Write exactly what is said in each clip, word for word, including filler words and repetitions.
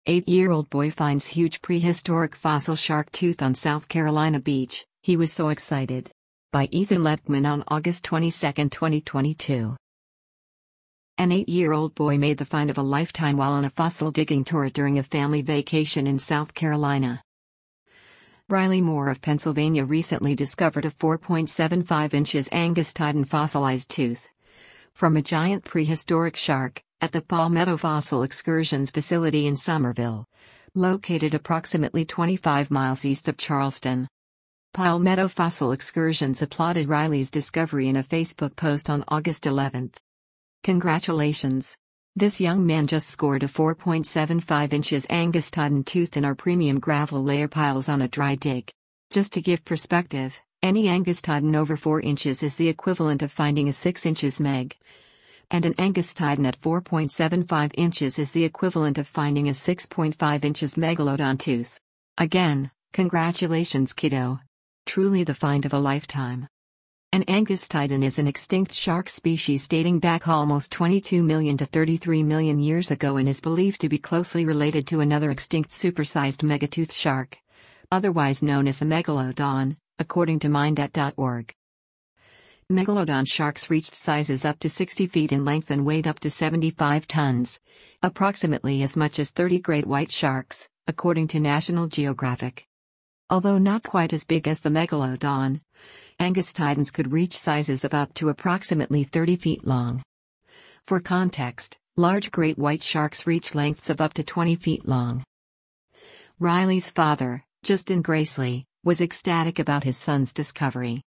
Eight-year-old boy finds huge prehistoric fossil shark tooth on South Carolina beach. He was so excited. By Ethan Lettman on August twenty-second, twenty twenty-two. An eight-year-old boy made the find of a lifetime while on a fossil digging tour during a family vacation in South Carolina. Riley Moore of Pennsylvania recently discovered a four point seven five inches Angustitan fossilized tooth from a giant prehistoric shark at the Palmetto Fossil Excursions facility in Somerville, located approximately twenty-five miles east of Charleston. Palmetto Fossil Excursions applauded Riley's discovery in a Facebook post on August eleventh. Congratulations! This young man just scored a four point seven five inches Angustitan tooth in our premium gravel layer piles on a dry dig. Just to give perspective, any Angustitan over four inches is the equivalent of finding a six inches meg. And an Angustitan at four point seven five inches is the equivalent of finding a six point five inches megalodon tooth. Again, congratulations kiddo. Truly the find of a lifetime. An Angustitan is an extinct shark species dating back almost twenty-two million to thirty-three million years ago and is believed to be closely related to another extinct supersized megatooth shark, otherwise known as the megalodon, according to mindat dot org. Megalodon sharks reached sizes up to sixty feet in length and weighed up to seventy-five tons, approximately as much as thirty great white sharks, according to National Geographic. Although not quite as big as the megalodon, Angustitans could reach sizes of up to approximately thirty feet long. For context, large great white sharks reach lengths of up to twenty feet long. Riley's father, Justin Gracely, was ecstatic about his son's discovery.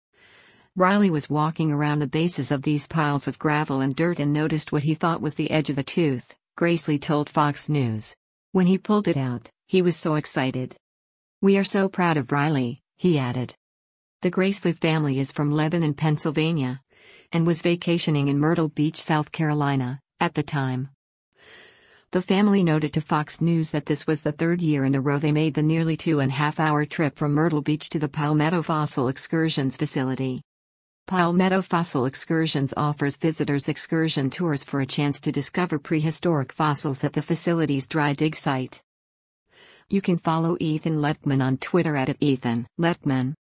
Riley was walking around the bases of these piles of gravel and dirt and noticed what he thought was the edge of a tooth, Gracely told Fox News. When he pulled it out, he was so excited. "We are so proud of Riley," he added. The Gracely family is from Lebanon, Pennsylvania, and was vacationing in Myrtle Beach, South Carolina, at the time. The family noted to Fox News that this was the third year in a row they made the nearly two and a half hour trip from Myrtle Beach to the Palmetto Fossil Excursions facility. Palmetto Fossil Excursions offers visitors excursion tours for a chance to discover prehistoric fossils at the facility's dry dig site. You can follow Ethan Lettman on Twitter at Ethan Lettman.